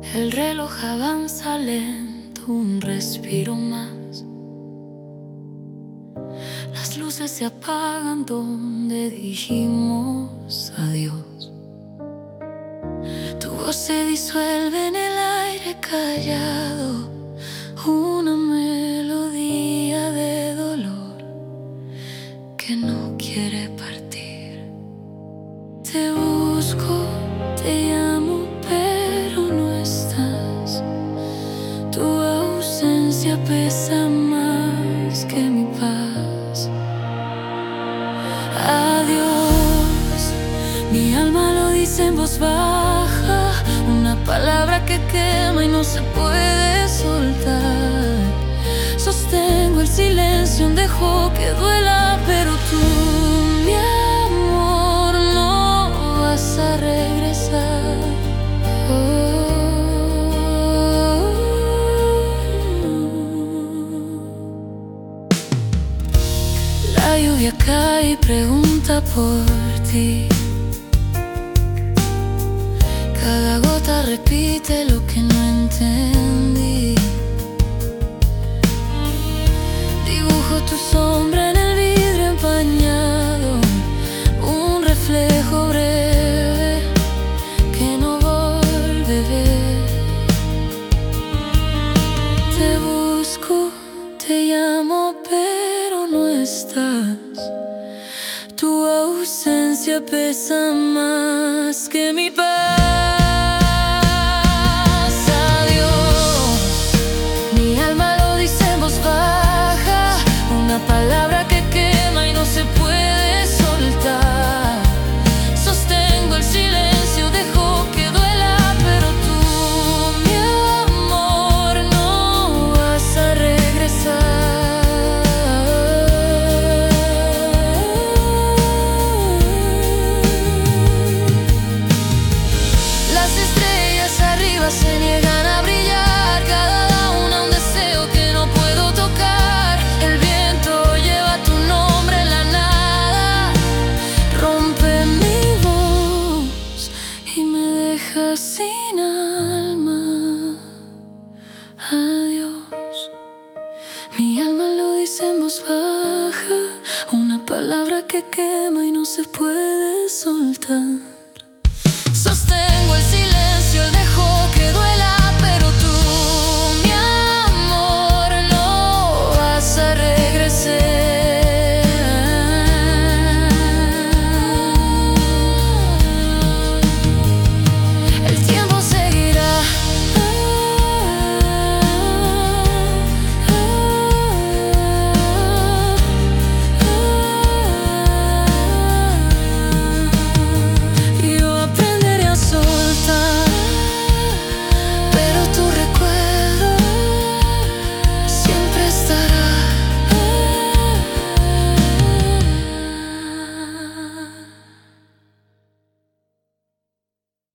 El reloj avanza lento, un respiro más. Las luces se apagan donde dijimos adiós. Tu voz se disuelve en el aire callado, una melodía de dolor que no quiere partir. Te busco, te llamo, pero no estás. Tu ausencia pesa más que mi paz. Adiós, mi alma lo dice en voz baja, una palabra que quema y no se puede soltar. Sostengo el silencio, dejo que duela, pero tú, mi amor, no vas a regresar. La lluvia cae y pregunta por ti. Cada gota repite lo que no entendí. Dibujo tu sombra en el vidrio empañado, un reflejo breve que no vuelve a ver. Te busco, te llamo, pero no estás. Tu ausencia pesa más que mi paz. Palabra que quema y no se puede soltar. Sostengo el silencio, dejo que duela, pero tú, mi amor, no vas a regresar. Las estrellas arriba se niegan a brillar, cada una un deseo que no puedo tocar. Sin alma, adiós. Mi alma lo dice en voz baja, una palabra que quema y no se puede soltar.